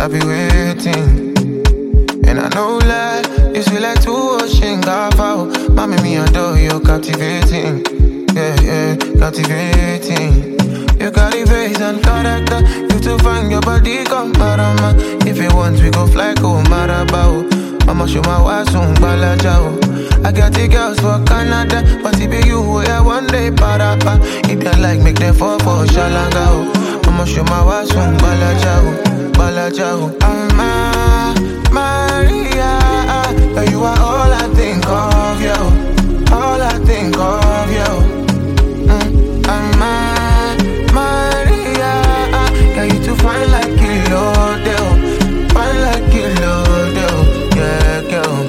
I've been waiting. And I know lie, you feel like two ocean gap out. Mommy, me adore you, captivating. Yeah, yeah, captivating. You got the face and character. You to find your body, come marama. If you want, we go fly, go marabao. I'ma show my wife soon, balajao. I got the girls for Canada, but it be you, yeah, one day, parapa. If you like, make them fall for shalangao. I'ma show my wife soon, balajao, balajao. I'm Maria, you are all I think of, yo. All I think of, yo. I'm Maria, yeah, you too fine like kilo, del. Fine like kilo, del. Yeah, girl.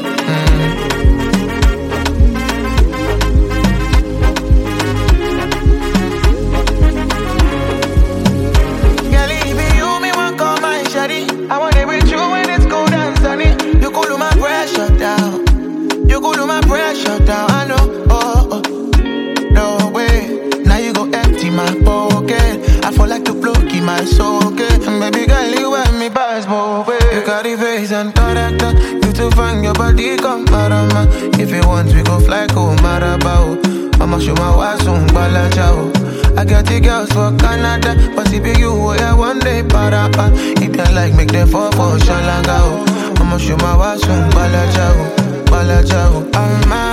Girl, if you me want call my shawty, I want it with you when it's cold and sunny. You cool my pressure down. You cool my pressure down. I know. Oh, no way. Now you go empty my pocket. I feel like to plug in my socket. Baby girl, you want me pass both ways. You got the face and character. You to find your body, come marama. If you want, we go fly, go marabao. I'ma show my wife soon, balajao. I got the girls for Canada, but if you, yeah, one day, parapa. If you like, make them fall for shalangao. I'ma show my wife soon, balajao, balajao. I'm